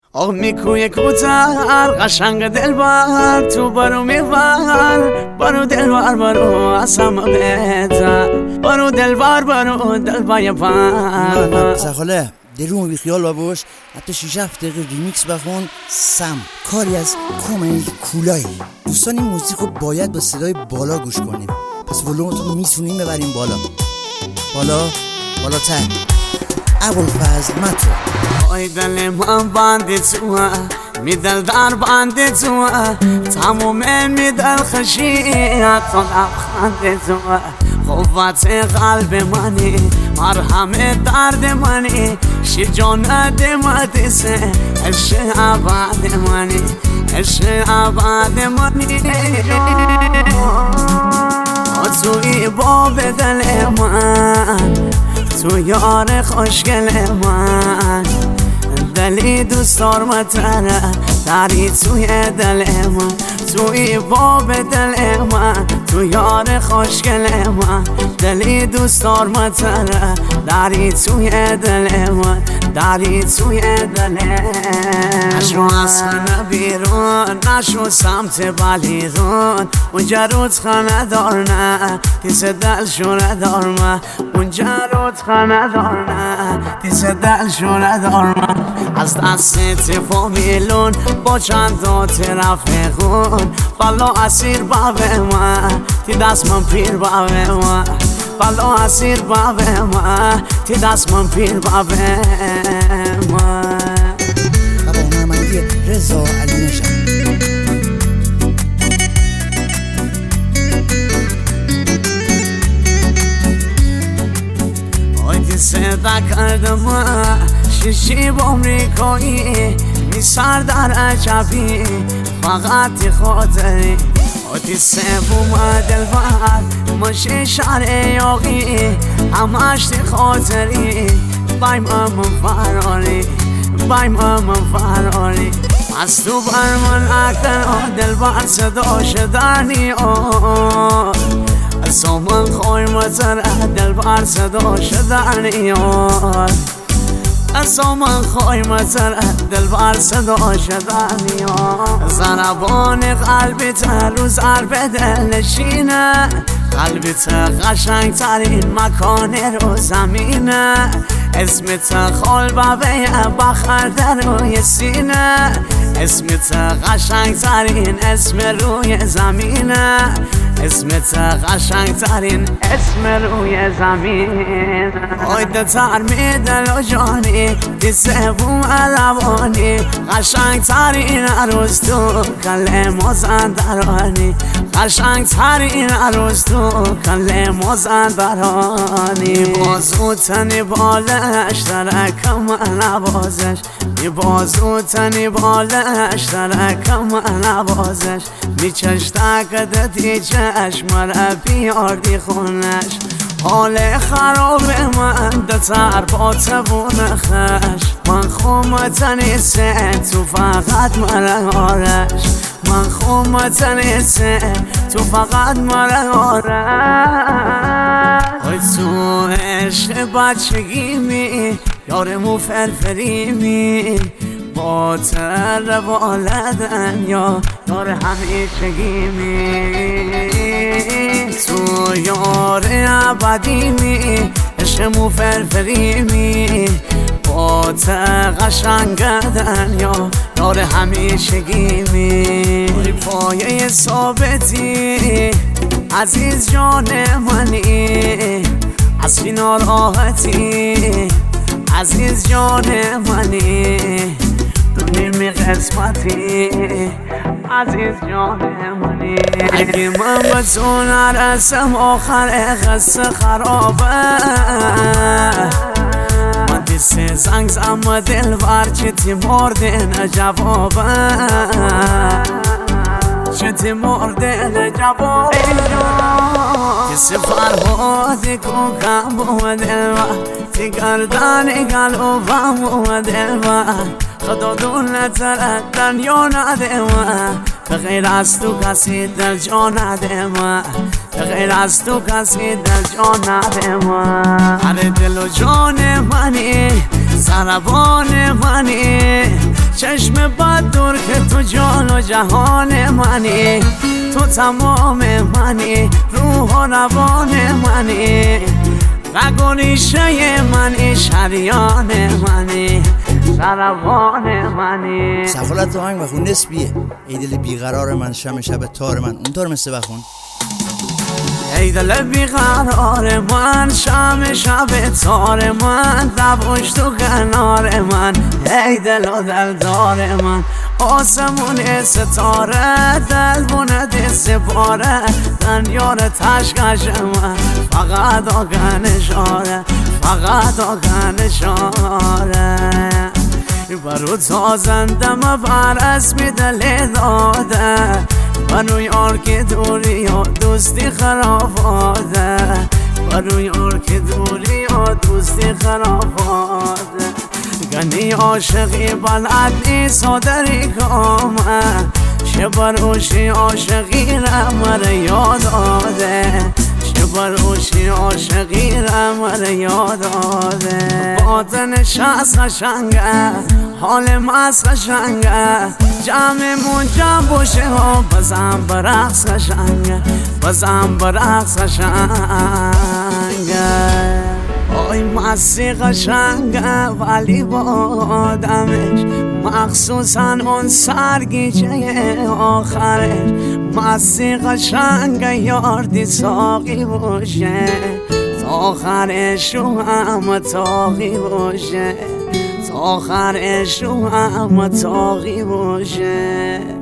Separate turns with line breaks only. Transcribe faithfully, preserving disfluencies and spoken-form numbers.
آه میکوی کوتر قشنگ دلبر تو برو میبر برو دلبر برو اصلا بهتر برو دلبر برو دلبر بر
زخاله درون بی خیال بابوش حتی شیش هفت دقیقه ریمیکس بخون سم کاری از کومنی کولایی. دوستان این موزیک رو باید با صدای بالا گوش کنیم، پس ولومتون میتونیم ببریم بالا بالا بالاتر. ابوالفضل متو
آی دل من بنده توه می دل در بنده توه تموم می دل خشیت و لبخنده توه قوت قلب منی مرهم درد منی شجاعت مدرسه عشق ابد منی عشق ابد منی توی باب دل من تو یار خوشگل من دلی دوست دارمتره داری توی دل من توی باب دل من تو یار خوشگل من دلی دوست دارمتره داری توی دل من داری توی دل من نشو از خانه بیرون نشو سمت بلیرون اونجا رود خانه دار نه تیز دل شونه دار من اونجا رود خانه دار نه تیز دل شونه دار من از دست فامیلون با چند تا رفیقون بالا اسیر بابه من تی دست من پیر بابه من بالا اسیر بابه من تی دست من پیر بابه من.
بابا هنرمندی رضا علی نژاد.
آیدی صدا کردم شیشی با امریکایی می سر در عجبی فقط تی خاطری آتی سبوم دلبر ماشی شهر یاقی همش تی خاطری بایم امم فراری بایم امم فراری از تو بر من اکتر دلبر صدا شدنی آن از من خوی مزر دلبر صدا شدنی آن از من خوی مزر دلبر صدا شدنی آن زنبان قلبت رو ضرب دل نشینه قلبت قشنگ ترین مکان رو زمینه اسمت خال بابه بخر در روی سینه اسمت قشنگ ترین اسم روی زمینه اسمت قشنگ ترین اسم روی زمین آیده تر می دل و جانی دی سبوم علوانی قشنگ ترین عروس تو کل مازندرانی قشنگ ترین عروس تو کل مازندرانی بازو تنی بالش درکم نوازش می بازو تنی بالش درکم نوازش می چش تکده دی چشم را بیاردی خونش حال خراب من دتر با تبون خش من خومت نیسته تو فقط مرا آرش من خومت نیسته تو فقط مرا آرش های تو عشق بچگی می یارمو فرفری می با تر والدن یا یار همیشگی می تو یار ابدی می عشقمو فرفری می با تر قشنگدن یا یار همیشگی می پایه ثابتی عزیز جان منی از فی ناراحتی عزیز جان منی دونیم قسمتی عزیز جان منی اگه من به تو نرسم آخر قصه خرابه من دیسه زنگ زم دل بر چه تی مرده نجوابه چه تی مرده نجوابه کسی فرهادی کو کم بود تی گردن گلوبم بود خدا دولت دنیا نده من به غیر از تو کسی دل جا نده من به غیر از تو کسی دل جا نده من هر دل و جان منی زنبان منی چشم بد دور که تو جان و جهان منی، تو تمام منی، روح و روان منی، رگ و ریشه منی، شریان منی، سروان منی.
سفالت آهنگ بخون نسبیه. ای دل بیقرار من، شم شب تار من، اونطور مثل بخون.
ای دل بیقرار من، شم شب تار من، دبوش تو کنار من، ای دل و دلدار من، آسمون ستاره، دل بونه سپاره، دنیار تشکش من، فقط آگه نشاره، فقط آگه نشاره. برو تازندم بر اسمی دل داده، برو یار که دوری یا دوستی خرافاده، برو یار که دوری یا دوستی خرافاده. گنی عاشقی بلد نیست و داری کامه، چه بروشی عاشقی را مره یاد آده، چه بروشی عاشقی را مره یاد آده. باطنش از قشنگه، حال مست قشنگه، جمعمون جمع باشه ها، بزن برقص قشنگه، بزن برقص قشنگه. آی مستی قشنگه ولی با آدمش، مخصوصا اون سرگیجه آخرش. مستی قشنگه یاردی ساقی باشه، تا آخرش رو هم تاقی باشه، تا آخرش رو هم تاقی باشه.